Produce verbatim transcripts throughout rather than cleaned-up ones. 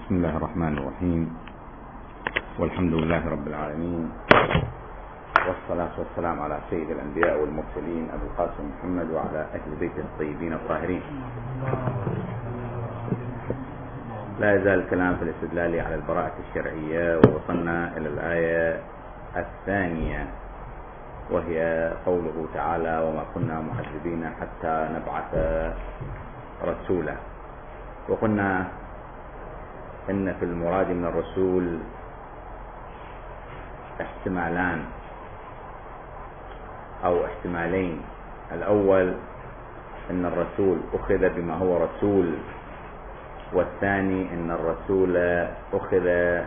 بسم الله الرحمن الرحيم، والحمد لله رب العالمين، والصلاة والسلام على سيد الأنبياء والمرسلين أبي القاسم محمد وعلى أهل بيته الطيبين الطاهرين. لا يزال الكلام في الاستدلال على البراءة الشرعية، ووصلنا إلى الآية الثانية وهي قوله تعالى: وما كنا معذبين حتى نبعث رسولا. وقلنا إن في المراد من الرسول احتمالان أو احتمالين. الأول إن الرسول أخذ بما هو رسول، والثاني إن الرسول أخذ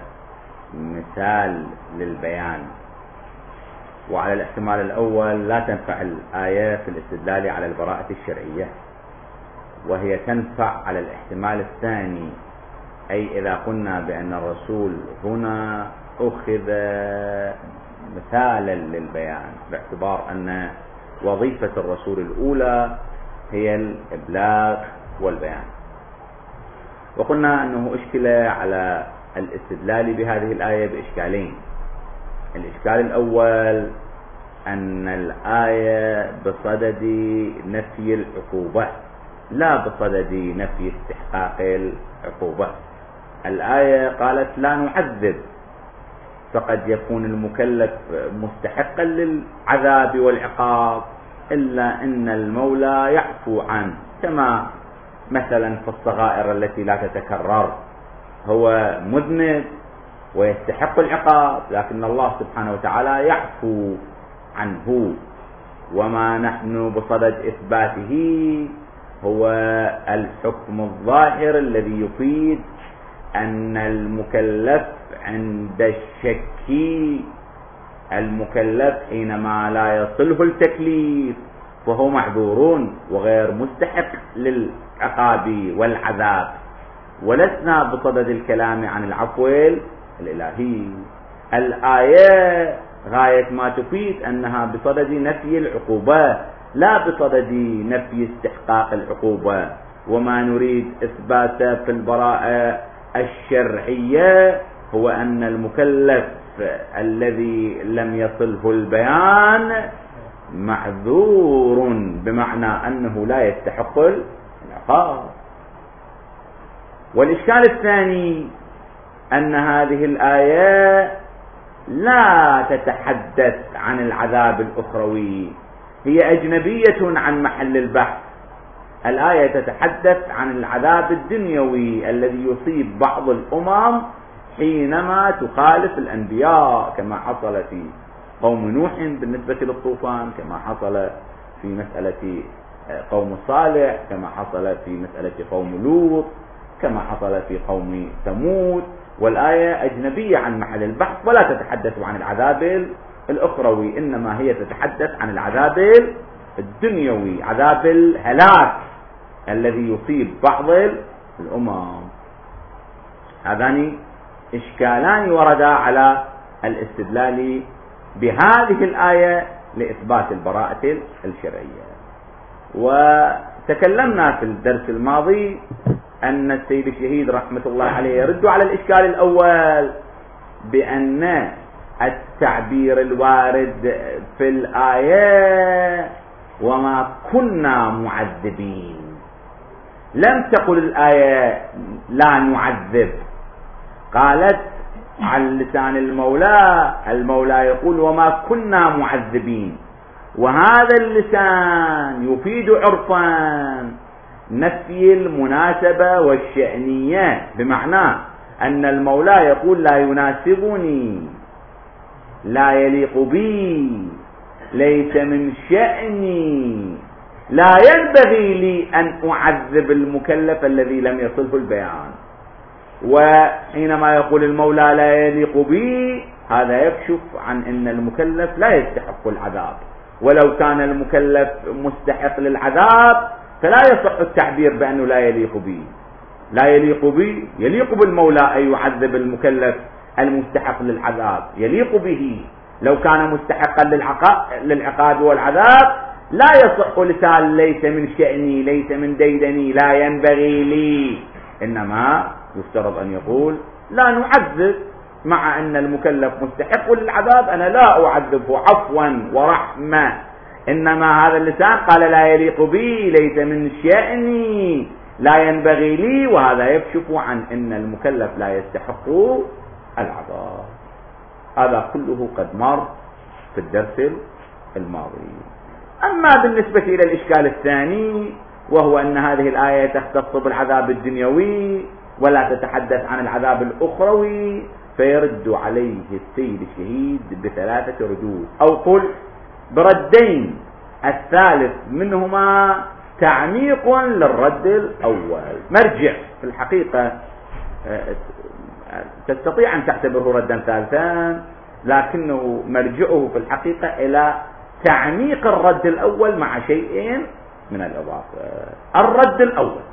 مثال للبيان. وعلى الاحتمال الأول لا تنفع الآية في الاستدلال على البراءة الشرعية، وهي تنفع على الاحتمال الثاني، أي إذا قلنا بأن الرسول هنا أخذ مثالا للبيان، باعتبار أن وظيفة الرسول الأولى هي الإبلاغ والبيان. وقلنا أنه أشكل على الاستدلال بهذه الآية بإشكالين. الإشكال الأول أن الآية بصدد نفي العقوبة لا بصدد نفي استحقاق العقوبة. الآية قالت لا نعذب، فقد يكون المكلف مستحقا للعذاب والعقاب، إلا أن المولى يعفو عنه، كما مثلا في الصغائر التي لا تتكرر، هو مذنب ويستحق العقاب، لكن الله سبحانه وتعالى يعفو عنه. وما نحن بصدد إثباته هو الحكم الظاهر الذي يفيد أن المكلف عند الشك، المكلف حينما لا يصله التكليف فهو معذور وغير مستحق للعقاب والعذاب. ولسنا بصدد الكلام عن العفو الإلهي. الآية غاية ما تفيد أنها بصدد نفي العقوبة لا بصدد نفي استحقاق العقوبة. وما نريد إثباته في البراءة الشرعية هو أن المكلف الذي لم يصله البيان معذور، بمعنى أنه لا يستحق العقاب. والإشكال الثاني أن هذه الآية لا تتحدث عن العذاب الأخروي، هي أجنبية عن محل البحث. الآية تتحدث عن العذاب الدنيوي الذي يصيب بعض الأمم حينما تخالف الأنبياء، كما حصل في قوم نوح بالنسبة للطوفان، كما حصل في مسألة قوم صالح، كما حصل في مسألة قوم لوط، كما حصل في قوم ثمود. والآية أجنبية عن محل البحث ولا تتحدث عن العذاب الأخروي، إنما هي تتحدث عن العذاب الدنيوي، عذاب الهلاك الذي يصيب بعض الأمم. هذان إشكالان وردا على الاستدلال بهذه الآية لإثبات البراءة الشرعية. وتكلمنا في الدرس الماضي أن السيد الشهيد رحمة الله عليه يرد على الإشكال الأول بأن التعبير الوارد في الآية وما كنا معذبين، لم تقل الآية لا نعذب، قالت عن لسان المولى، المولى يقول وما كنا معذبين. وهذا اللسان يفيد عرفا نفي المناسبة والشأنية، بمعنى أن المولى يقول لا يناسبني، لا يليق بي، ليس من شأني، لا ينبغي لي أن أعذب المكلف الذي لم يصله البيان. وحينما يقول المولى لا يليق بي، هذا يكشف عن أن المكلف لا يستحق العذاب، ولو كان المكلف مستحق للعذاب فلا يصح التعبير بأنه لا يليق بي. لا يليق بي، يليق بالمولى أن يعذب المكلف المستحق للعذاب، يليق به. لو كان مستحقا للعقاب والعذاب لا يصح لسان ليس من شأني، ليس من ديدني، لا ينبغي لي، إنما يفترض أن يقول لا نعذب، مع أن المكلف مستحق للعذاب أنا لا أعذبه عفوا ورحمة، إنما هذا اللسان قال لا يليق بي، ليس من شأني، لا ينبغي لي، وهذا يكشف عن أن المكلف لا يستحق العذاب. هذا كله قد مر في الدرس الماضي. أما بالنسبة إلى الإشكال الثاني، وهو أن هذه الآية تختص بالعذاب الدنيوي ولا تتحدث عن العذاب الأخروي، فيرد عليه السيد الشهيد بثلاثة ردود، أو قل بردين، الثالث منهما تعميق للرد الأول. مرجع في الحقيقة تستطيع أن تعتبره ردا ثالثا، لكنه مرجعه في الحقيقة إلى تعميق الرد الأول مع شيء من الإضافة. الرد الأول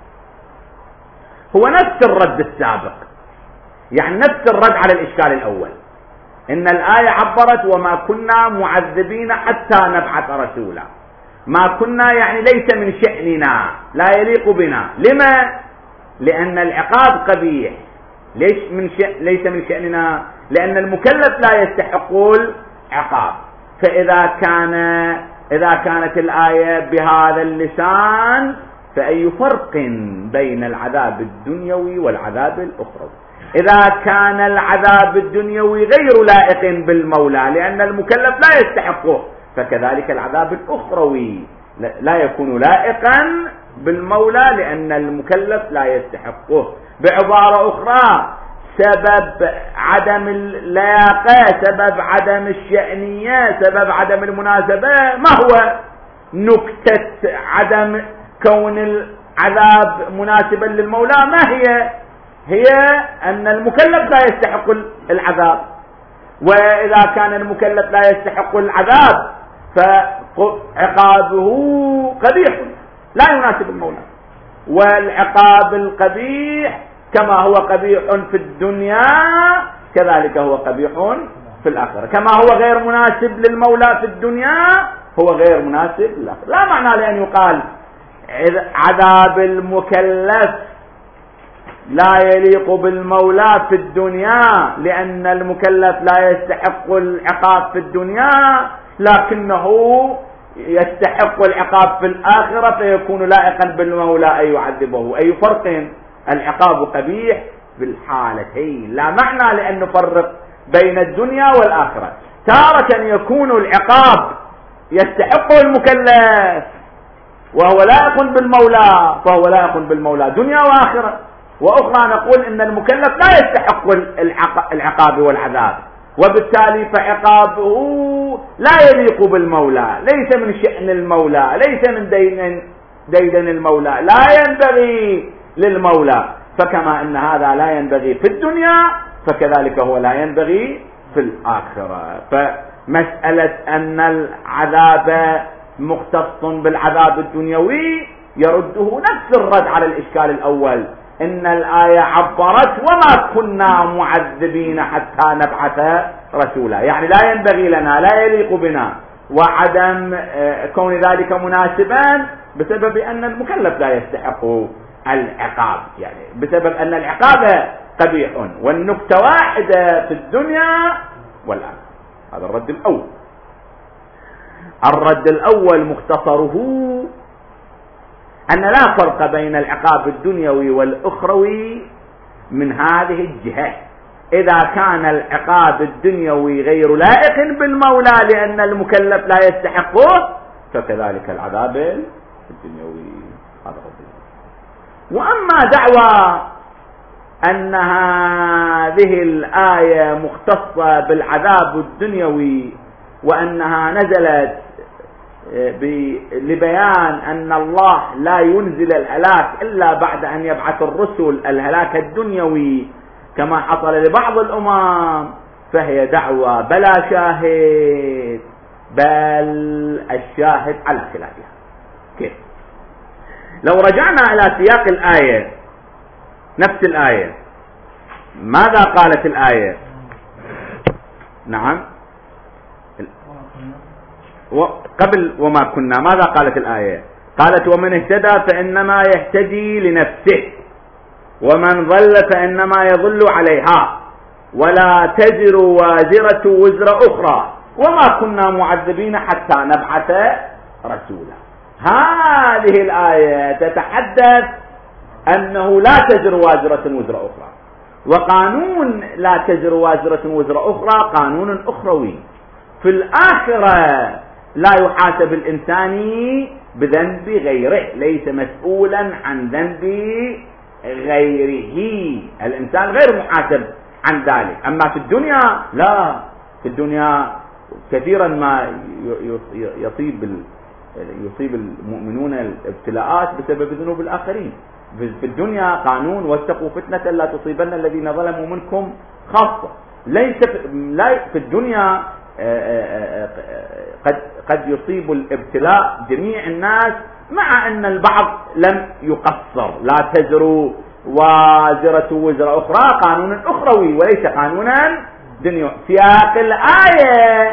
هو نفس الرد السابق، يعني نفس الرد على الإشكال الأول، إن الآية عبرت وما كنا معذبين حتى نبعث رسولا، ما كنا يعني ليس من شأننا، لا يليق بنا. لما؟ لأن العقاب قبيح. ليش من شأ... ليس من شأننا؟ لأن المكلف لا يستحق العقاب. فإذا كان إذا كانت الآية بهذا اللسان، فأي فرق بين العذاب الدنيوي والعذاب الأخروي؟ إذا كان العذاب الدنيوي غير لائق بالمولى لأن المكلف لا يستحقه، فكذلك العذاب الأخروي لا يكون لائقا بالمولى لأن المكلف لا يستحقه. بعبارة أخرى، سبب عدم اللياقة، سبب عدم الشأنية، سبب عدم المناسبة ما هو؟ نكتة عدم كون العذاب مناسبا للمولى ما هي؟ هي أن المكلف لا يستحق العذاب، وإذا كان المكلف لا يستحق العذاب فعقابه قبيح لا يناسب المولى، والعقاب القبيح كما هو قبيح في الدنيا كذلك هو قبيح في الآخرة، كما هو غير مناسب للمولى في الدنيا هو غير مناسب للآخرة. لا معنى لأن يقال عذاب المكلف لا يليق بالمولى في الدنيا لأن المكلف لا يستحق العقاب في الدنيا لكنه يستحق العقاب في الآخرة فيكون لائقا بالمولى أن يعذبه. أي فرق؟ العقاب قبيح في الحالتين، لا معنى لأن نفرق بين الدنيا والآخرة. تارة يكون العقاب يستحقه المكلف وهو لائق بالمولى فهو لائق بالمولى دنيا وآخرة، وأخرى نقول إن المكلف لا يستحق العقاب والعذاب وبالتالي فعقابه لا يليق بالمولى، ليس من شأن المولى، ليس من دين ديدن المولى، لا ينبغي للمولى. فكما أن هذا لا ينبغي في الدنيا فكذلك هو لا ينبغي في الآخرة. فمسألة أن العذاب مختص بالعذاب الدنيوي يرده نفس الرد على الإشكال الأول، إن الآية عبرت وما كنا معذبين حتى نبعث رسولا، يعني لا ينبغي لنا، لا يليق بنا، وعدم كون ذلك مناسبا بسبب أن المكلف لا يستحق العقاب، يعني بسبب أن العقاب قبيح والنكتة واحدة في الدنيا والآخرة. هذا الرد الأول. الرد الأول مختصره أن لا فرق بين العقاب الدنيوي والأخروي من هذه الجهة. إذا كان العقاب الدنيوي غير لائق بالمولى لأن المكلف لا يستحقه فكذلك العذاب الدنيوي. هذا الرد. وأما دعوى أن هذه الآية مختصة بالعذاب الدنيوي وأنها نزلت لبيان أن الله لا ينزل الهلاك إلا بعد أن يبعث الرسل الهلاك الدنيوي كما حصل لبعض الأمم، فهي دعوة بلا شاهد، بل الشاهد على خلافها. كيف؟ لو رجعنا إلى سياق الآية، نفس الآية، ماذا قالت الآية؟ نعم قبل وما كنا ماذا قالت الآية؟ قالت ومن اهتدى فإنما يهتدي لنفسه. ومن ضل فإنما يضل عليها ولا تزر وازرة وزر أخرى وما كنا معذبين حتى نبعث رسولا. هذه الآية تتحدث أنه لا تزر وازرة وزر أخرى، وقانون لا تزر وازرة وزر أخرى قانون أخروي. في الآخرة لا يحاسب الإنسان بذنب غيره، ليس مسؤولا عن ذنب غيره، الإنسان غير محاسب عن ذلك. أما في الدنيا لا، في الدنيا كثيرا ما يصيب يصيب المؤمنون الابتلاءات بسبب ذنوب الآخرين. في الدنيا قانون واتقوا فتنة لا تصيبن الذين ظلموا منكم خاصة. ليس في الدنيا قد قد يصيب الابتلاء جميع الناس، مع أن البعض لم يقصر. لا تزر وازرة وزر أخرى قانون أخروي وليس قانونا دنيوي. سياق الآية،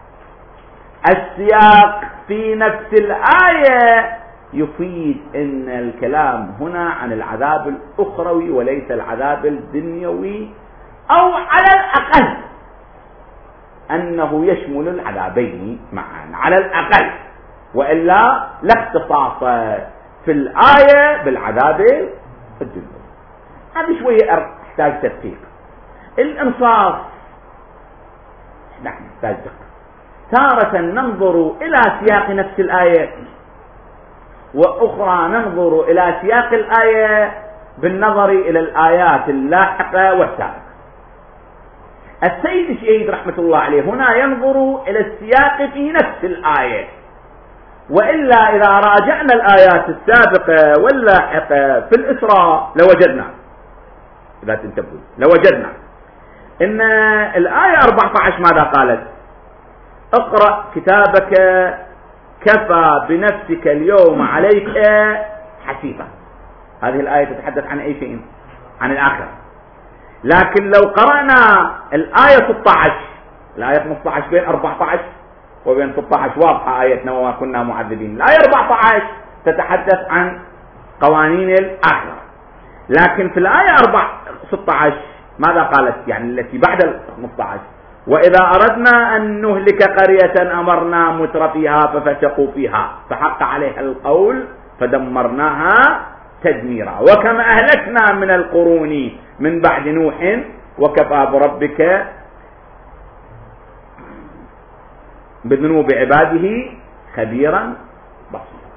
السياق في نفس الآية يفيد أن الكلام هنا عن العذاب الأخروي وليس العذاب الدنيوي، أو على الأقل أنه يشمل العذابين معا على الأقل، وإلا لا اختصاص في الآية بالعذاب الدنيوي. هذه شوية تحتاج تدقيق. الإنصاف نحن نحتاج دقة. تارة ننظر إلى سياق نفس الآية، وأخرى ننظر إلى سياق الآية بالنظر إلى الآيات اللاحقة والسابقة. السيد الشهيد رحمة الله عليه هنا ينظر إلى السياق في نفس الآية، وإلا إذا راجعنا الآيات السابقة واللاحقة في الإسراء لوجدنا، إذا تنتبهوا لوجدنا إن الآية أربعة عشر ماذا قالت؟ اقرأ كتابك كفى بنفسك اليوم عليك حسيبا. هذه الآية تتحدث عن أي شيء؟ عن الآخرة. لكن لو قرأنا الآية ستة عشر، الآية خمسة عشر بين أربعة عشر وبين ستة عشر واضحة آيتنا وما كنا معذبين. الآية أربعة عشر تتحدث عن قوانين الآخرة، لكن في الآية ستة عشر ماذا قالت؟ يعني التي بعد خمسة عشر: وإذا أردنا أن نهلك قرية أمرنا متر فيها ففسقوا فيها فحق عليها القول فدمرناها تدميرا وكما أهلكنا من القرون من بعد نوح وكفى بربك بذنوب عباده خبيرا بصيرا.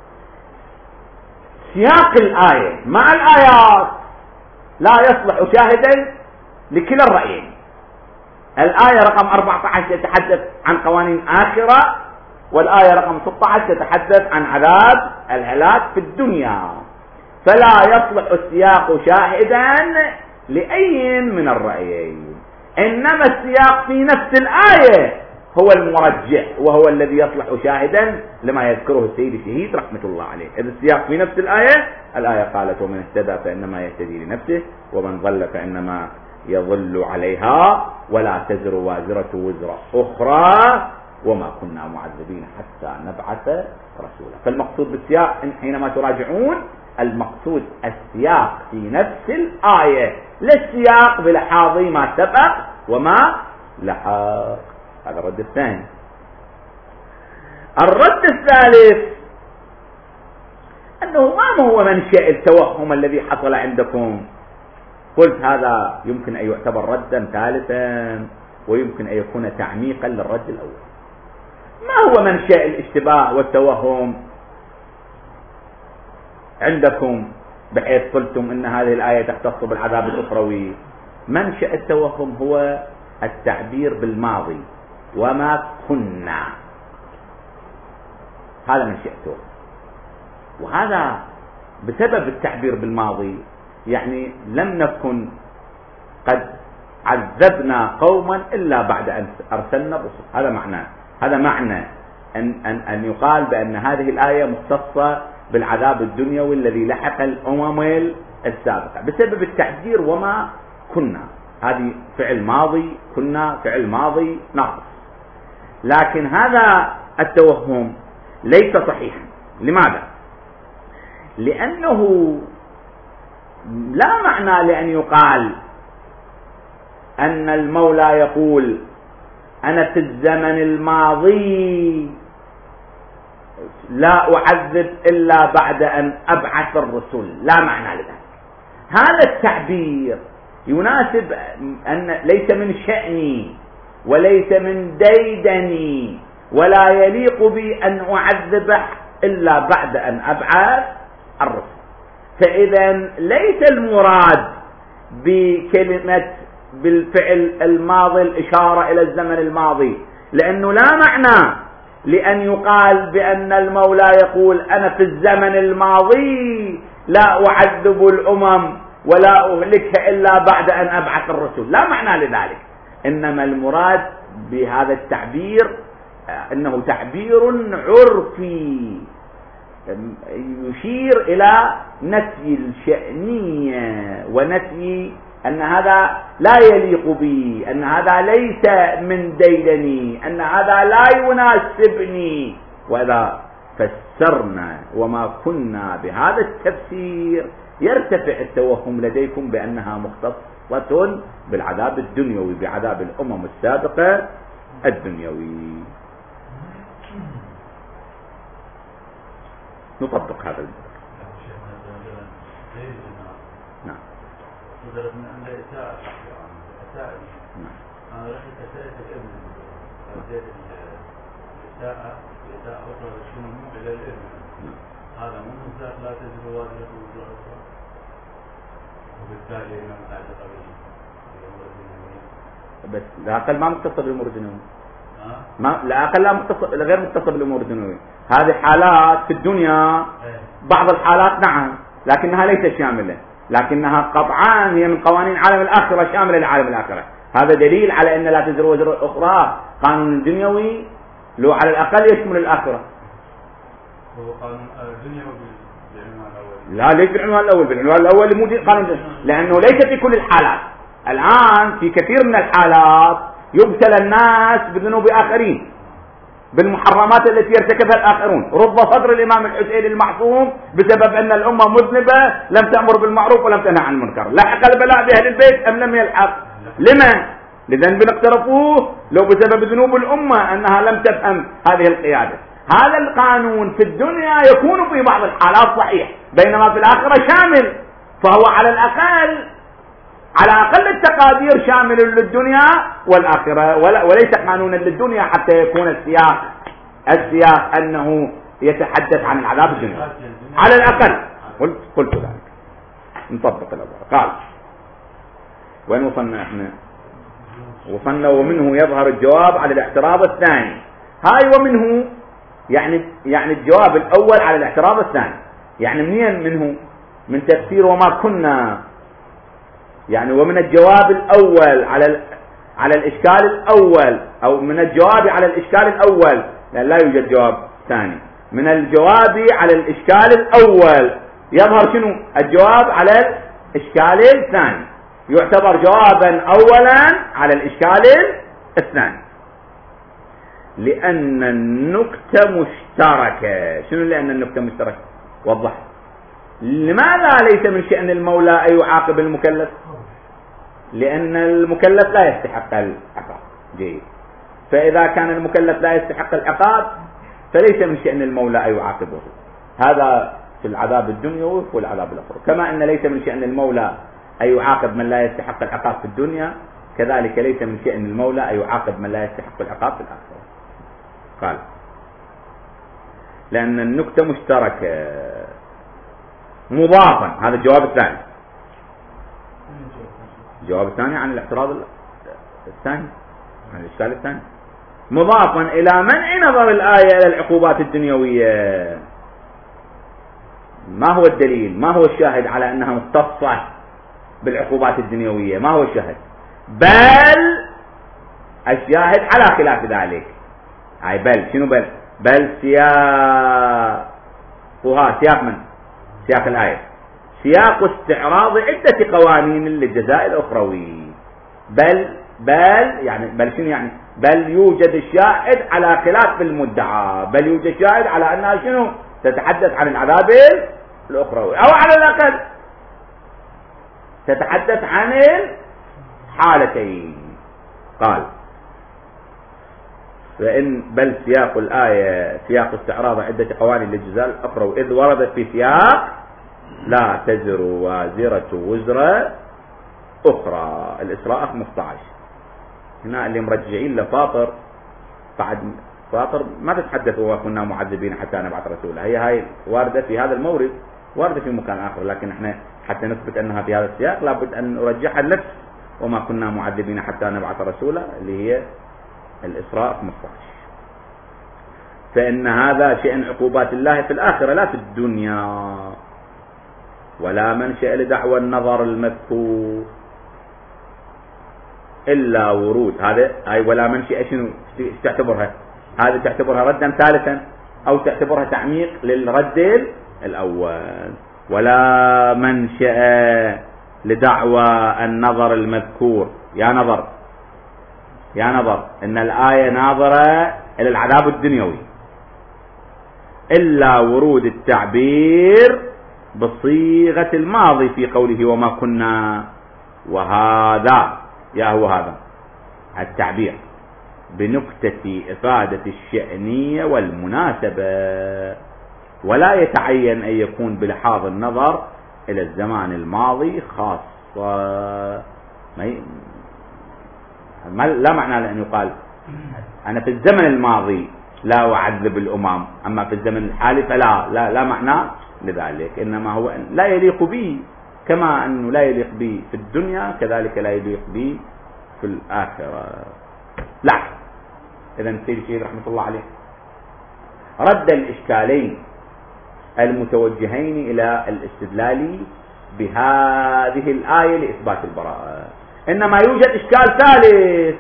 سياق الآية مع الآيات لا يصلح شاهدا لكلا الرأيين. الآية رقم أربعة عشر تتحدث عن قوانين آخرة، والآية رقم ستة عشر تتحدث عن عذاب الهلاك في الدنيا، فلا يصلح السياق شاهدا لأي من الرأيين، إنما السياق في نفس الآية هو المرجح وهو الذي يصلح شاهدا لما يذكره السيد الشهيد رحمة الله عليه. إذا السياق في نفس الآية، الآية قالت: ومن اهتدى فإنما يهتدي لنفسه ومن ضل فإنما يضل عليها ولا تزر وازرة وزر أخرى وما كنا معذبين حتى نبعث رسولا. فالمقصود بالسياق حينما تراجعون المقصود السياق في نفس الآية، لا السياق بلحاظ ما سبق وما لحق. هذا الرد الثاني. الرد الثالث أنه ما هو منشأ التوهم الذي حصل عندكم. قلت هذا يمكن أن يعتبر ردا ثالثا ويمكن أن يكون تعميقا للرد الأول. ما هو منشأ الاشتباه والتوهم عندكم بحيث قلتم إن هذه الآية تختص بالعذاب الأخروي؟ منشأ التوهم هو التعبير بالماضي وما كنا، هذا منشأ التوهم. وهذا بسبب التعبير بالماضي، يعني لم نكن قد عذبنا قوما إلا بعد أن أرسلنا الرسل. هذا معناه، هذا معنى أن, أن, أن يقال بأن هذه الآية مختصة بالعذاب الدنيوي الذي لحق الأمم السابقة بسبب التعبير وما كنا. هذه فعل ماضي، كنا فعل ماضي ناقص. لكن هذا التوهم ليس صحيحا. لماذا؟ لأنه لا معنى لأن يقال أن المولى يقول أنا في الزمن الماضي لا أعذب إلا بعد أن أبعث الرسل، لا معنى لذلك. هذا التعبير يناسب أن ليس من شأني وليس من ديدني ولا يليق بي أن أعذب إلا بعد أن أبعث الرسل. فإذا ليس المراد بكلمة بالفعل الماضي الإشارة إلى الزمن الماضي، لأنه لا معنى لأن يقال بأن المولى يقول أنا في الزمن الماضي لا أعذب الأمم ولا أهلكها إلا بعد أن أبعث الرسل، لا معنى لذلك. إنما المراد بهذا التعبير أنه تعبير عرفي يشير إلى نفي الشأنية ونفي أن هذا لا يليق بي، أن هذا ليس من ديدني، أن هذا لا يناسبني. وإذا فسرنا وما كنا بهذا التفسير يرتفع التوهم لديكم بأنها مختصة بالعذاب الدنيوي، بعذاب الأمم السابقة الدنيوي. نطبق هذا المثال. نعم. من أن إساءة إساءة أنا رحت إساءة الابن فزيد الإساءة إساءة أخرى للشموع إلى الابن، هذا من ذات لا تزر وازرة وزر أخرى، وبالتالي إنه تعتقد بس لا أقل ما مختص بالأمور الدنيوية، ما لا أقل لا مختص غير مختص بالأمور الدنيوية. هذه حالات في الدنيا، بعض الحالات نعم لكنها ليست شاملة، لكنها قطعا هي من قوانين عالم الآخرة شاملة لعالم الآخرة. هذا دليل على أن لا تزر وزر أخرى، قانون الدنيوي لو على الأقل يشمل الآخرة. هو قانون الدنيوي بالعنوان الأول؟ لا ليس بالعنوان الأول، بالعنوان الأول موجود قانون الدنيوي، لأنه ليس في كل الحالات. الآن في كثير من الحالات يبتلى الناس بذنوب آخرين، بالمحرمات التي يرتكبها الآخرون. رب صدر الإمام الحسين المعصوم بسبب أن الأمة مذنبة لم تأمر بالمعروف ولم تنهى عن المنكر. لحق البلاء بأهل البيت أم لم يلحق؟ لمن؟ لذنب اقترفوه لو بسبب ذنوب الأمة أنها لم تفهم هذه القيادة. هذا القانون في الدنيا يكون في بعض الحالات صحيح، بينما في الآخرة شامل، فهو على الأقل على أقل التقادير شامل للدنيا والآخرة، وليس قانونا للدنيا حتى يكون السياق السياق أنه يتحدث عن العذاب الدنيا على الأقل. قلت قلت ذلك. نطبق الأمر. قال وين وصلنا احنا؟ وصلنا ومنه يظهر الجواب على الاعتراض الثاني. هاي ومنه يعني يعني الجواب الأول على الاعتراض الثاني، يعني منين منه؟ من تفسير وما كنا، يعني ومن الجواب الأول على على الإشكال الأول، أو من الجواب على الإشكال الأول، لأن لا يوجد جواب ثاني. من الجواب على الإشكال الأول يظهر شنو؟ الجواب على الإشكال الثاني، يعتبر جوابا أولا على الإشكال الثاني، لأن النكتة مشتركة. شنو لأن النكتة مشتركة؟ وضح. لماذا ليس من شأن المولى أن يعاقب المكلف؟ لأن المكلف لا يستحق العقاب. جيد. فإذا كان المكلف لا يستحق العقاب فليس من شأن المولى أن يعاقبه. هذا في العذاب الدنيوي والعذاب الآخرة. كما أن ليس من شأن المولى أن يعاقب من لا يستحق العقاب في الدنيا، كذلك ليس من شأن المولى أن يعاقب من لا يستحق العقاب في الآخرة. قال لأن النكتة مشتركة مضافا. هذا الجواب الثاني. الجواب الثاني عن الاعتراض الثاني، عن الإشكال الثاني، مضافا إلى منع نظر الآية إلى العقوبات الدنيوية. ما هو الدليل؟ ما هو الشاهد على أنها مختصة بالعقوبات الدنيوية؟ ما هو الشاهد؟ بل الشاهد على خلاف ذلك. هاي بل شنو بل؟ بل سياقها سياق من؟ سياق الآية سياق استعراض عدة قوانين للجزاء الأخروي. بل بل يعني بل شنو يعني؟ بل يوجد الشاهد على خلاف المدعى، بل يوجد شاهد على أنها شنو؟ تتحدث عن العذاب الأخروي، أو على الأقل تتحدث عن الحالتين. قال فإن بل سياق الآية سياق استعراض عدة قوانين للجزاء الأخرى، وإذ وردت في سياق لا تزر وازرة وزر أخرى، الإسراء خمسة عشر. هنا اللي مرجعين لفاطر، بعد فاطر ما تتحدث وكنا معذبين حتى نبعث رسولا، هي هاي واردة في هذا المورد، واردة في مكان آخر، لكن احنا حتى نثبت أنها في هذا السياق لابد أن نرجعها لنفس وما كنا معذبين حتى نبعث رسولا اللي هي الإسراء خمسة عشر. فإن هذا شأن عقوبات الله في الآخرة لا في الدنيا، ولا منشأ لدعوى النظر المذكور إلا ورود هذا أي ولا منشأ. شنو تعتبرها؟ هذه تعتبرها ردا ثالثا أو تعتبرها تعميق للرد الأول. ولا منشأ لدعوى النظر المذكور، يا نظر يا نظر إن الآية ناظرة إلى العذاب الدنيوي، إلا ورود التعبير بصيغة الماضي في قوله وما كنا، وهذا يا هو هذا التعبير بنكتة إفادة الشأنية والمناسبة، ولا يتعين أن يكون بلحاظ النظر إلى الزمان الماضي خاصة. لا معنى لأن يقال أنا في الزمن الماضي لا أعذب الأمم، أما في الزمن الحالي فلا لا, لا معنى لذلك، إنما هو أن لا يليق به، كما أنه لا يليق به في الدنيا كذلك لا يليق به في الآخرة. لا إذا سيد الشيخ رحمة الله عليه رد الإشكالين المتوجهين إلى الاستدلال بهذه الآية لإثبات البراءة. إنما يوجد إشكال ثالث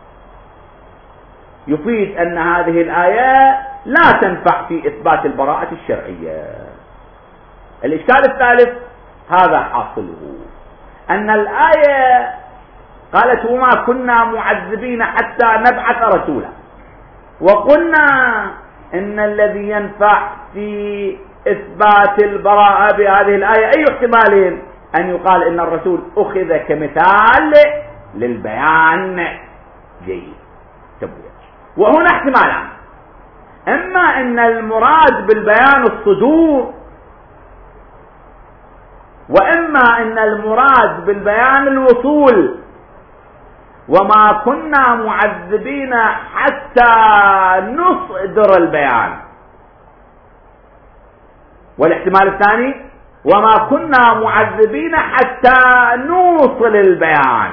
يفيد أن هذه الآية لا تنفع في إثبات البراءة الشرعية. الإشكال الثالث هذا حاصله، أن الآية قالت وما كنا معذبين حتى نبعث رسولا، وقلنا إن الذي ينفع في إثبات البراءة بهذه الآية أي احتمال أن يقال إن الرسول أخذ كمثال للبيان. جيد. وهنا احتمالان، إما أن المراد بالبيان الصدور، وإما أن المراد بالبيان الوصول. وما كنا معذبين حتى نصدر البيان. والاحتمال الثاني وما كنا معذبين حتى نوصل البيان.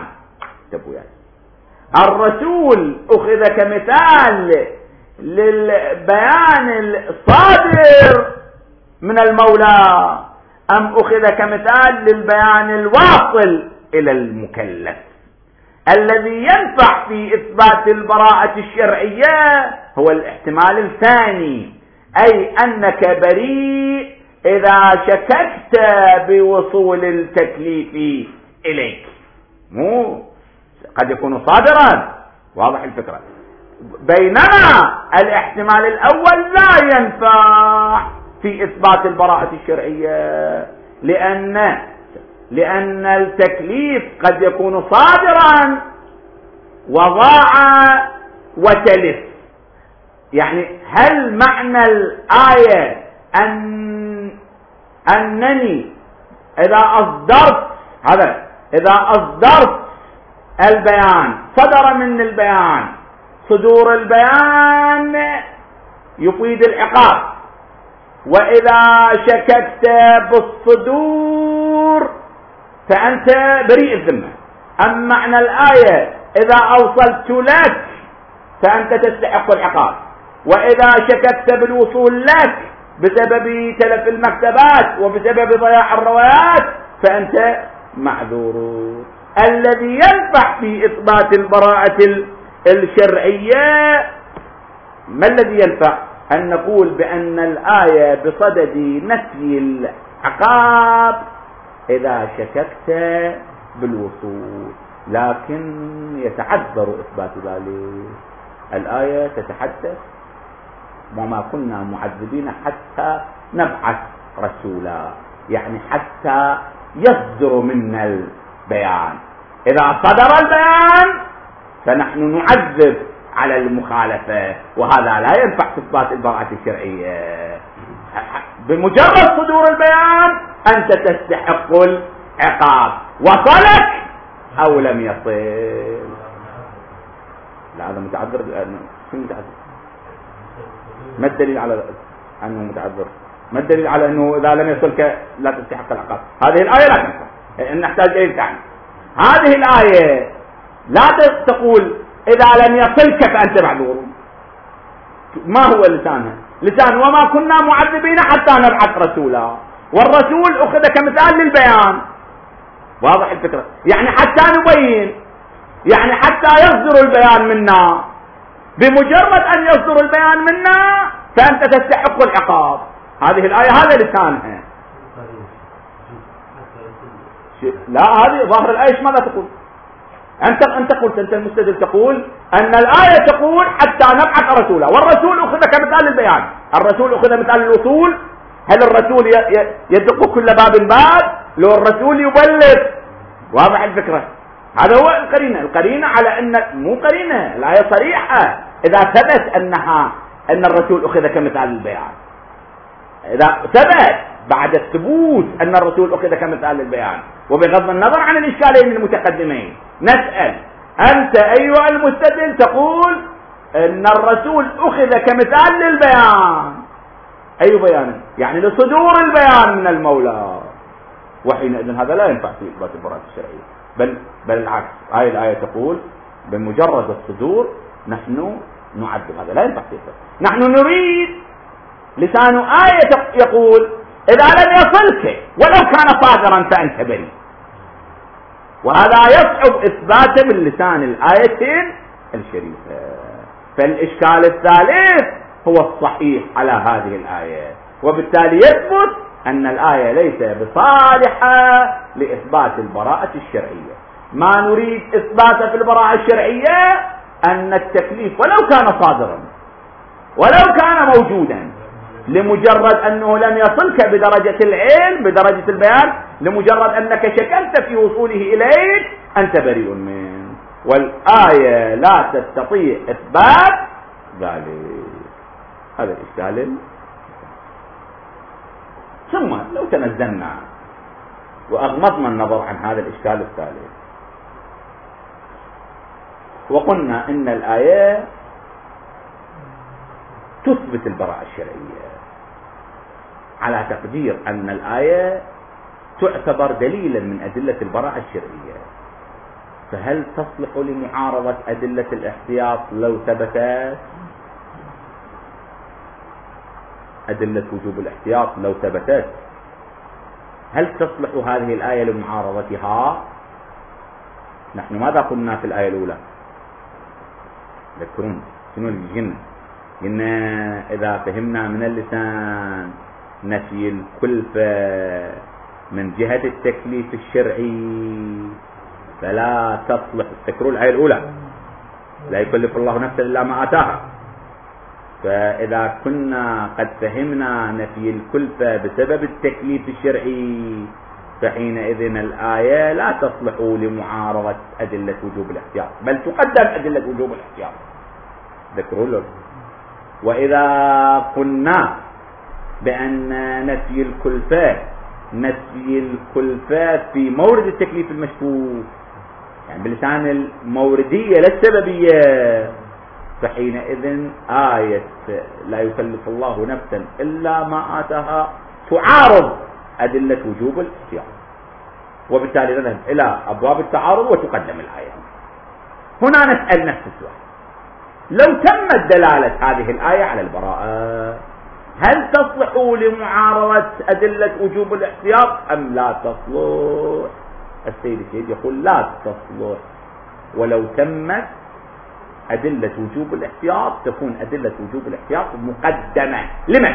الرسول أخذ كمثال للبيان الصادر من المولى، أم أخذ كمثال للبيان الواصل إلى المكلف الذي ينفع في إثبات البراءة الشرعية؟ هو الاحتمال الثاني، أي أنك بريء إذا شككت بوصول التكليف إليك، مو قد يكون صادرا. واضح الفكرة. بينما الاحتمال الأول لا ينفع في إثبات البراءة الشرعية، لأن لأن التكليف قد يكون صادرا وضاع وتلف. يعني هل معنى الآية أن أنني إذا أصدرت هذا إذا أصدرت البيان صدر من البيان، صدور البيان يفيد العقاب، وإذا شككت بالصدور فأنت بريء الذمة. أما معنى الآية إذا أوصلت لك فأنت تستحق العقاب، وإذا شككت بالوصول لك بسبب تلف المكتبات وبسبب ضياع الروايات فأنت معذور. الذي ينفع في إثبات البراءة الشرعية ما الذي ينفع؟ أن نقول بأن الآية بصدد نفي العقاب إذا شككت بالوصول، لكن يتعذر إثبات ذلك. الآية تتحدث وما كنا معذبين حتى نبعث رسولا، يعني حتى يصدر منا بيان. إذا صدر البيان فنحن نعذب على المخالفة، وهذا لا ينفع في إثبات البراءة الشرعية. بمجرد صدور البيان أنت تستحق العقاب، وصلك أو لم يصل. لا هذا متعذر. شو متعذر؟ ما الدليل على أنه متعذر؟ ما الدليل على أنه إذا لم يصلك لا تستحق العقاب؟ هذه الآية لا تنفع، نحتاج دليل ثاني. هذه الآية لا تقول إذا لم يصلك فأنت معذور. ما هو لسانها؟ لسان وما كنا معذبين حتى نبعث رسولا، والرسول أخذ كمثال للبيان. واضح الفكرة؟ يعني حتى نبين، يعني حتى يصدر البيان منا. بمجرد أن يصدر البيان منا فأنت تستحق العقاب. هذه الآية هذا لسانها. لا هذه ظاهر الآية ماذا تقول؟ أنت أنت قلت أنت المستدل تقول أن الآية تقول حتى نبعث رسولا، والرسول أخذ كمثال البيان. الرسول أخذ مثال الوصول. هل الرسول يدق كل باب باب؟ لو الرسول يبلغ. واضح الفكرة؟ هذا هو القرينة. القرينة على أن مو قرينة، الآية صريحة. إذا ثبت أنها أن الرسول أخذ كمثال البيان، إذا ثبت بعد الثبوت أن الرسول أخذ كمثال البيان، وبغض النظر عن الإشكالين المتقدمين نسأل أنت أيها المستدل تقول أن الرسول أخذ كمثال للبيان. أي بيان؟ يعني لصدور البيان من المولى. وحينئذ هذا لا ينفع في إثبات البراءة الشرعية، بل بل العكس. هاي الآية تقول بمجرد الصدور نحن نعذب. هذا لا ينفع في إثبات. نحن نريد لسان آية يقول إذا لم يصلك ولو كان صادرا فأنت بريء، وهذا يصعب إثباته من لسان الآية الشريفة. فالإشكال الثالث هو الصحيح على هذه الآية، وبالتالي يثبت أن الآية ليس بصالحة لإثبات البراءة الشرعية. ما نريد إثباته في البراءة الشرعية أن التكليف ولو كان صادرا ولو كان موجودا، لمجرد أنه لم يصلك بدرجة العلم بدرجة البيان، لمجرد أنك شكلت في وصوله إليك أنت بريء منه. والآية لا تستطيع إثبات ذلك. هذا الإشكال. ثم لو تنزلنا وأغمضنا النظر عن هذا الإشكال الثالث وقلنا إن الآية تثبت البراءة الشرعية، على تقدير أن الآية تعتبر دليلا من أدلة البراءة الشرعية، فهل تصلح لمعارضة أدلة الاحتياط لو ثبتت؟ أدلة وجوب الاحتياط لو ثبتت هل تصلح هذه الآية لمعارضتها؟ نحن ماذا قلنا في الآية الأولى؟ تذكرون شنو اللي قلنا؟ قلنا إذا فهمنا من اللسان نفي الكلفة من جهة التكليف الشرعي فلا تصلح. تذكروا الآية الأولى لا يكلف الله نفسا إلا ما آتاها. فإذا كنا قد فهمنا نفي الكلفة بسبب التكليف الشرعي فحينئذ الآية لا تصلح لمعارضة أدلة وجوب الاحتياط، بل تقدم أدلة وجوب الاحتياط. ذكروا له. وإذا قلنا بأن نفي الكلفة نفي الكلفة في مورد التكليف المشكوك، يعني بلسان الموردية لا السببية، فحينئذ آية لا يكلف الله نفسا إلا ما آتاها تعارض أدلة وجوب الاحتياط، وبالتالي نذهب إلى أبواب التعارض وتقدم الآية. هنا نسأل نفس السؤال: لو تمت دلالة هذه الآية على البراءة هل تصلح لمعارضة أدلة وجوب الاحتياط أم لا تصلح؟ السيد السيد يقول لا تصلح، ولو تمت أدلة وجوب الاحتياط تكون أدلة وجوب الاحتياط مقدمة. لمن؟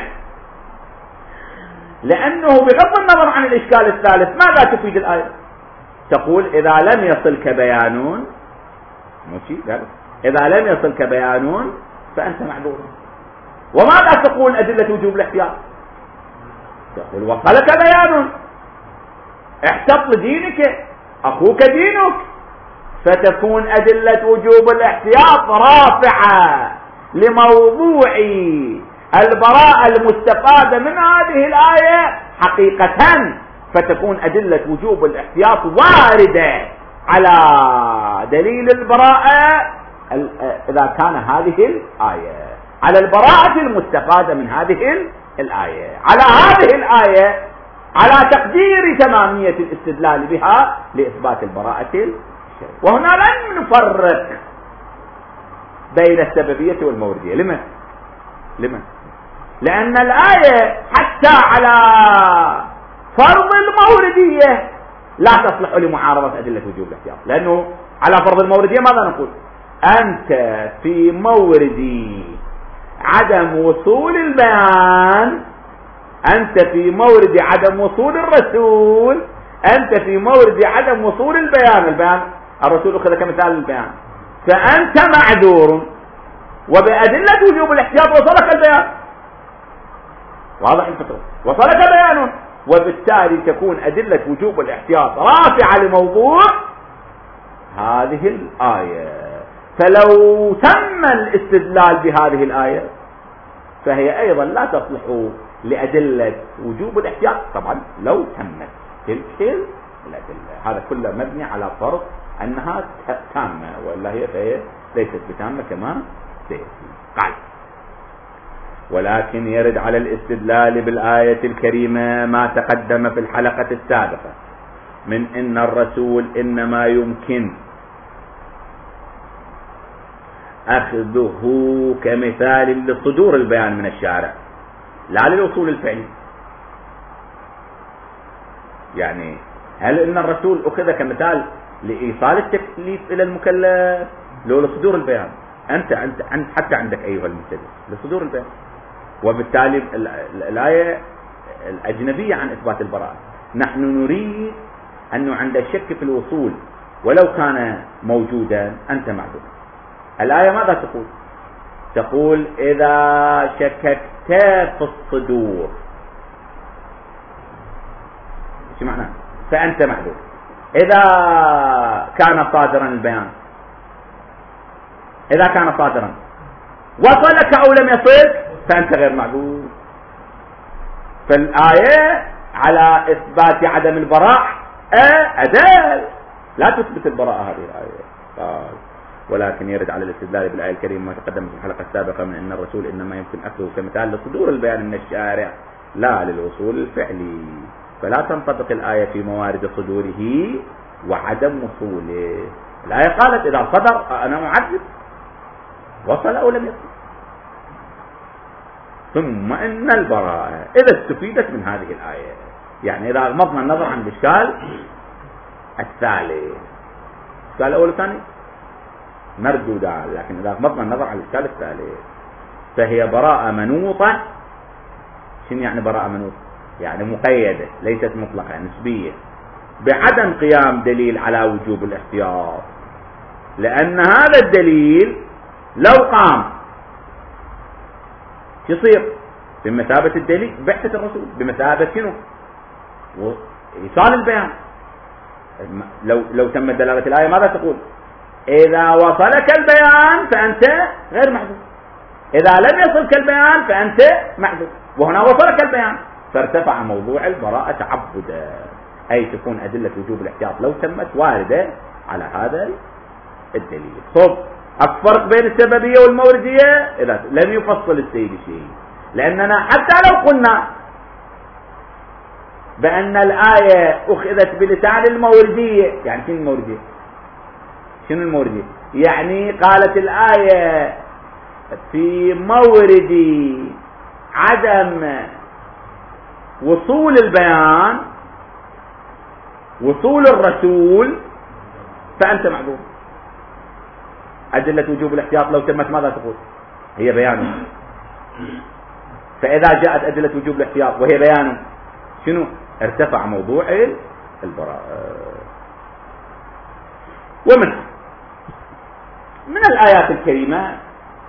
لأنه بغض النظر عن الإشكال الثالث ماذا تفيد الآية؟ تقول إذا لم يصلك بيان، ماشي، إذا لم يصلك بيان فأنت معذور. وماذا تقول أدلة وجوب الاحتياط؟ تقول وصلك بيان، احتط لدينك، أخوك دينك، فتكون أدلة وجوب الاحتياط رافعة لموضوع البراءة المستفادة من هذه الآية حقيقة، فتكون أدلة وجوب الاحتياط واردة على دليل البراءة إذا كان هذه الآية على البراءة المستفادة من هذه الآية، على هذه الآية على تقدير تمامية الاستدلال بها لإثبات البراءة الشرعية. وهنا لن نفرق بين السببية والموردية. لما؟ لما؟ لأن الآية حتى على فرض الموردية لا تصلح لمعارضة أدلة وجوب الاحتياط، لأنه على فرض الموردية ماذا نقول؟ أنت في مورد عدم وصول البيان، أنت في مورد عدم وصول الرسول، أنت في مورد عدم وصول البيان، البيان الرسول أخذ كمثال البيان، فأنت معذور، وبأدلة وجوب الاحتياط وصلك البيان، واضح الفكرة، وصلك بيانه، وبالتالي تكون أدلة وجوب الاحتياط رافعة لموضوع هذه الآية. فلو تم الاستدلال بهذه الآية فهي أيضا لا تصلح لأدلة وجوب الاحتياط، طبعا لو تمت تلك الأدلة. هذا كله مبني على فرض أنها تامة، وإلا هي فهي ليست بتامة كما سيأتي. قال: ولكن يرد على الاستدلال بالآية الكريمة ما تقدم في الحلقة السابقة من أن الرسول إنما يمكن أخذه كمثال لصدور البيان من الشارع لا للوصول الفعلي. يعني هل إن الرسول أخذ كمثال لإيصال التكليف إلى المكلف لو لصدور البيان؟ أنت أنت حتى عندك أيها المبتدئ لصدور البيان، وبالتالي الآية الأجنبية عن إثبات البراءة. نحن نريد أنه عند الشك في الوصول ولو كان موجودا أنت معذور. الآية ماذا تقول؟ تقول: إذا شككت في الصدور، شو معنى؟ فأنت معذور. إذا كان صادرا البيان، إذا كان صادرا وصلك أو لم يصل فأنت غير معذور. فالآية على إثبات عدم البراءة أدل، لا تثبت البراءة هذه الآية. قال: ولكن يرد على الاستدلال بالآية الكريمة ما تقدم في الحلقة السابقة من أن الرسول إنما يمكن أخذه كمثال لصدور البيان من الشارع لا للوصول الفعلي، فلا تنطبق الآية في موارد صدوره وعدم وصوله. الآية قالت إذا صدر أنا معذب، وصل أو لم يصل. ثم إن البراءة إذا استفيدت من هذه الآية، يعني إذا غضنا النظر عن الإشكال الثالث، الإشكال الأول والثاني مردودان، لكن إذا غضنا النظر عن الإشكال الثالث فهي براءة منوطة. شنو يعني براءة منوطة؟ يعني مقيدة ليست مطلقة، نسبية، بعدم قيام دليل على وجوب الاحتياط، لأن هذا الدليل لو قام يصير بمثابة الدليل بعثة الرسول، بمثابة شنو؟ وإيصال البيان. لو لو تمت دلالة الآية ماذا تقول؟ إذا وصلك البيان فأنت غير محذور، إذا لم يصلك البيان فأنت محذور، وهنا وصلك البيان، فارتفع موضوع البراءة تعبدا، أي تكون أدلة وجوب الاحتياط لو تمت واردة على هذا الدليل. طب الفرق بين السببية والموردية إذا لم يفصل السيد شيء، لأننا حتى لو قلنا بأن الآية أخذت بلسان الموردية، يعني شنو الموردية؟ شنو الموردية؟ يعني قالت الآية في مورد عدم وصول البيان، وصول الرسول، فأنت معذور. أدلة وجوب الاحتياط لو تمت ماذا تقول؟ هي بيانه. فإذا جاءت أدلة وجوب الاحتياط وهي بيانه شنو؟ ارتفع موضوع البراءة. ومن من الآيات الكريمة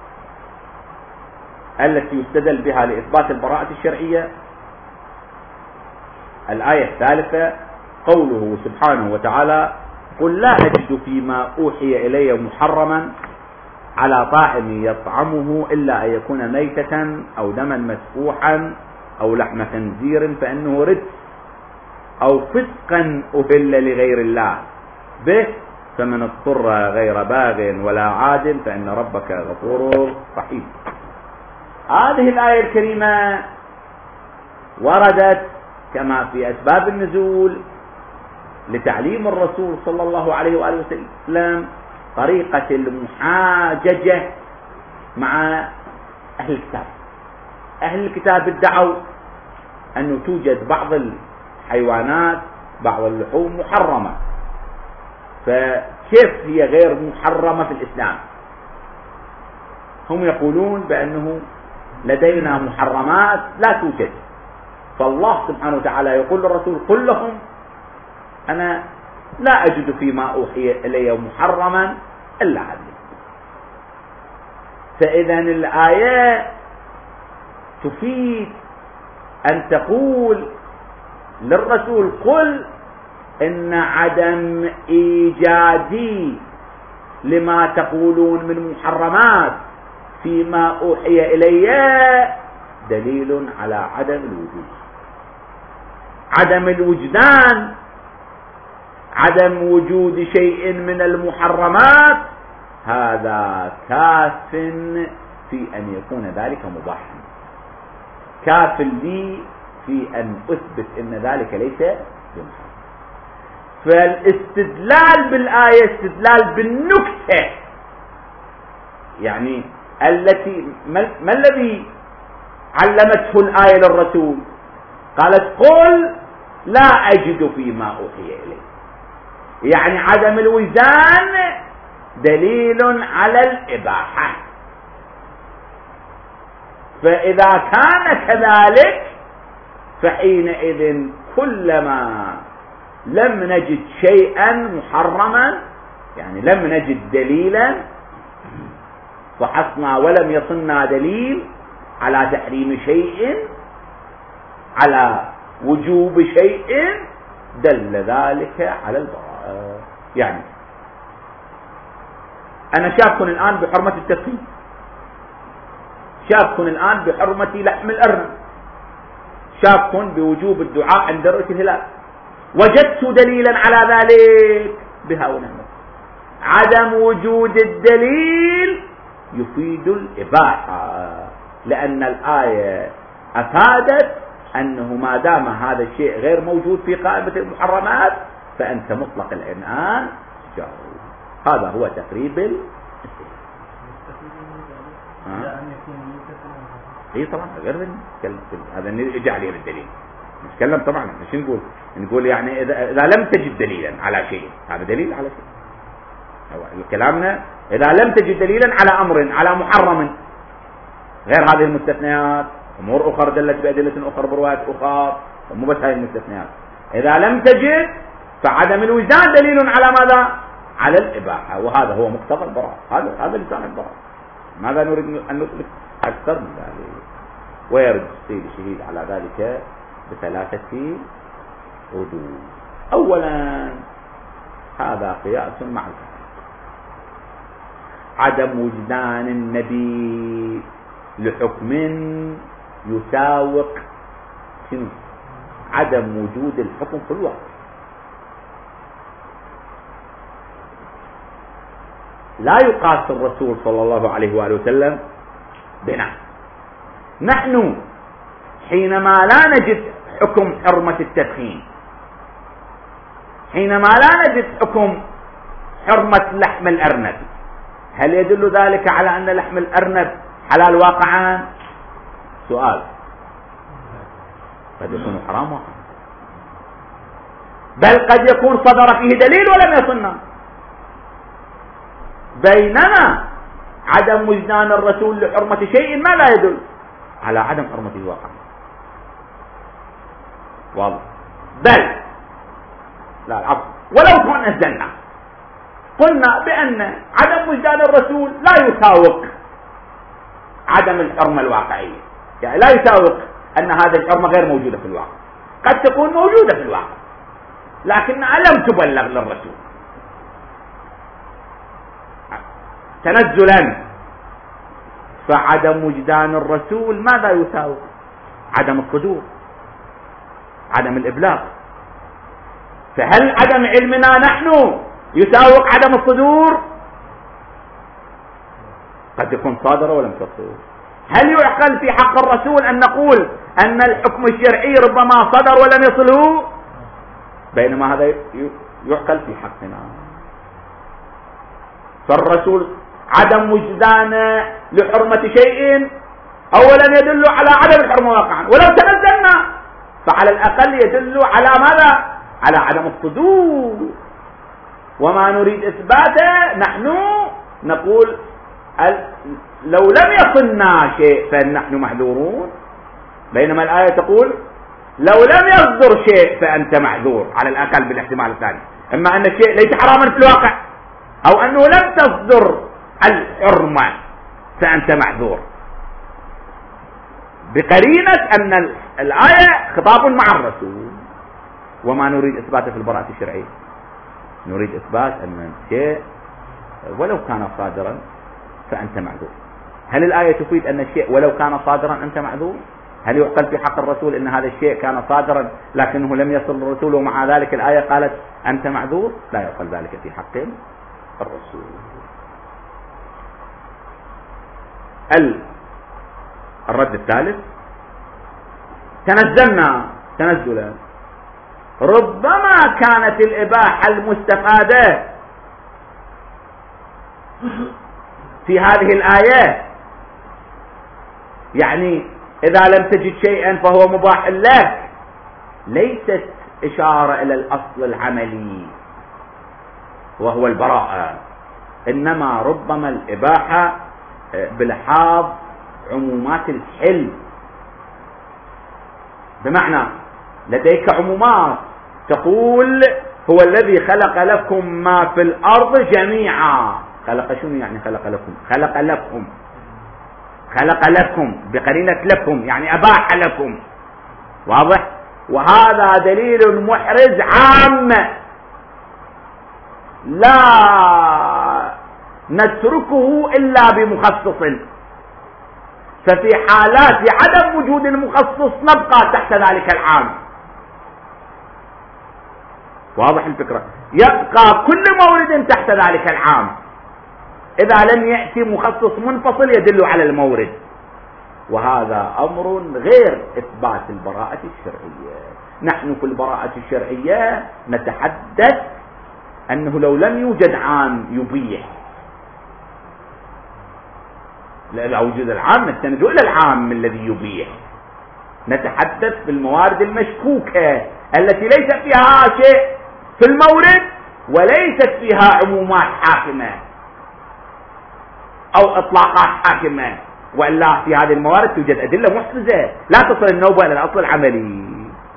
التي يستدل بها لإثبات البراءة الشرعية الآية الثالثة: قوله سبحانه وتعالى: قل لا أجد فيما أوحي إلي محرما على طاعم يطعمه إلا أن يكون ميتة أو دما مسفوحا أو لحم خنزير فإنه رجس أو فسقا أهل لغير الله به فمن اضطر غير باغ ولا عاد فإن ربك غفور رحيم. هذه الآية الكريمة وردت كما في أسباب النزول لتعليم الرسول صلى الله عليه وآله وسلم طريقة المحاججة مع أهل الكتاب. أهل الكتاب ادعوا أنه توجد بعض الحيوانات بعض اللحوم محرمة، فكيف هي غير محرمة في الإسلام؟ هم يقولون بأنه لدينا محرمات لا توجد، فالله سبحانه وتعالى يقول للرسول: قل لهم أنا لا أجد فيما أوحي إلي محرما إلا هذه. فإذا الآية تفيد أن تقول للرسول: قل إن عدم إيجادي لما تقولون من محرمات فيما أوحي إلي دليل على عدم الوجود. عدم الوجدان، عدم وجود شيء من المحرمات، هذا كاف في أن يكون ذلك مباحا، كاف لي في أن أثبت أن ذلك ليس بمحرم. فالاستدلال بالآية استدلال بالنكتة، يعني التي ما الذي علمته الآية للرسول؟ قالت: قل لا أجد فيما أوحي إلي، يعني عدم الوجدان دليل على الإباحة. فإذا كان كذلك فحينئذ كلما لم نجد شيئا محرما، يعني لم نجد دليلا، فحصنا ولم يصلنا دليل على تحريم شيء على وجوب شيء، دل ذلك على البراءة. يعني أنا شاك الآن بحرمة التدخين، شاك الآن بحرمة لحم الأرنب، شاك بوجوب الدعاء عند رؤية الهلال، وجدت دليلا على ذلك بها ونعمة. عدم وجود الدليل يفيد الإباحة، لأن الآية أفادت أنه ما دام هذا الشيء غير موجود في قائمة المحرمات فأنت مطلق العنان جائز. هذا هو تقريب ال اي طبعا غير هذا نرجع عليه بالدليل. نتكلم طبعا مش نقول نقول يعني اذا اذا لم تجد دليلا على شيء، هذا دليل على شيء. كلامنا اذا لم تجد دليلا على امر على محرم غير هذه المستثنيات، امور اخرى دلت بادله اخرى بروايات اخرى، مو بس هذه المستثنيات. اذا لم تجد فعدم الوجدان دليل على ماذا؟ على الاباحه، وهذا هو مقتضى البراءه. هذا هذا لسان البراءه. ماذا نريد ان نطلق اكثر من ذلك؟ ويرد السيد الشهيد على ذلك بثلاثه ردود. اولا هذا قياس مع الكفر. عدم وجدان النبي لحكم يساوق شنو؟ عدم وجود الحكم في الوقت. لا يقاس الرسول صلى الله عليه وآله وسلم بنا. نحن حينما لا نجد حكم حرمة التدخين، حينما لا نجد حكم حرمة لحم الأرنب، هل يدل ذلك على أن لحم الأرنب حلال واقعا؟ سؤال. قد يكون حرام واقعا، بل قد يكون صدر فيه دليل ولم يصلنا. بينما عدم وجدان الرسول لحرمة شيء ما لا يدل على عدم حرمته واقعا. واضح؟ بل لا العفو، ولو تنزلنا قلنا بأن عدم وجدان الرسول لا يساوق عدم الحرمة الواقعية، يعني لا يساوق أن هذه الحرمة غير موجودة في الواقع، قد تكون موجودة في الواقع لكنها لم تبلغ للرسول تنزلا. فعدم وجدان الرسول ماذا يساوي؟ عدم الصدور، عدم الإبلاغ. فهل عدم علمنا نحن يساوق عدم الصدور؟ قد يكون صادر ولم تصدر. هل يعقل في حق الرسول أن نقول أن الحكم الشرعي ربما صدر ولم يصله، بينما هذا يعقل في حقنا؟ فالرسول عدم وجدانه لحرمة شيء أولا يدل على عدم الحرمة واقعا، ولو تنزلنا فعلى الأقل يدل على ماذا؟ على عدم الصدور. وما نريد إثباته نحن نقول لو لم يصلنا شيء فنحن معذورون، بينما الآية تقول لو لم يصدر شيء فأنت معذور، على الأقل بالاحتمال الثاني، إما أن الشيء ليس حراما في الواقع أو أنه لم تصدر الحرمة فأنت معذور، بقرينة أن الآية خطاب مع الرسول. وما نريد إثباته في البراءة الشرعية، نريد إثبات أن الشيء ولو كان صادرا فأنت معذور. هل الآية تفيد أن الشيء ولو كان صادرا أنت معذور؟ هل يعقل في حق الرسول أن هذا الشيء كان صادرا لكنه لم يصل الرسول ومع ذلك الآية قالت أنت معذور؟ لا يعقل ذلك في حق الرسول. الرد الثالث: تنزلنا تنزلا، ربما كانت الإباحة المستفادة في هذه الآية، يعني إذا لم تجد شيئا فهو مباح لك، ليست إشارة إلى الأصل العملي وهو البراءة، إنما ربما الإباحة بلحاظ عمومات الحل، بمعنى لديك عمومات تقول هو الذي خلق لكم ما في الأرض جميعا. خلق شنو يعني خلق لكم؟ خلق لكم خلق لكم بقرينة لكم، يعني أباح لكم. واضح؟ وهذا دليل محرز عام لا نتركه إلا بمخصص، ففي حالات عدم وجود المخصص نبقى تحت ذلك العام. واضح الفكرة؟ يبقى كل مورد تحت ذلك العام إذا لم يأتي مخصص منفصل يدل على المورد، وهذا أمر غير إثبات البراءة الشرعية. نحن في البراءة الشرعية نتحدث أنه لو لم يوجد عام يبيح، لا وجود العام نستند إلى العام الذي يبيح. نتحدث في الموارد المشكوكة التي ليس فيها شيء في المورد وليست فيها عمومات حاكمة أو إطلاقات حاكمة، وإلا في هذه الموارد توجد أدلة محرزة لا تصل النوبة إلى الأصل العملي.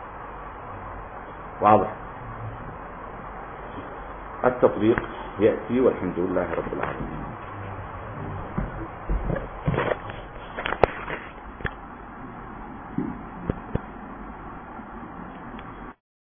واضح؟ التطبيق يأتي والحمد لله رب العالمين.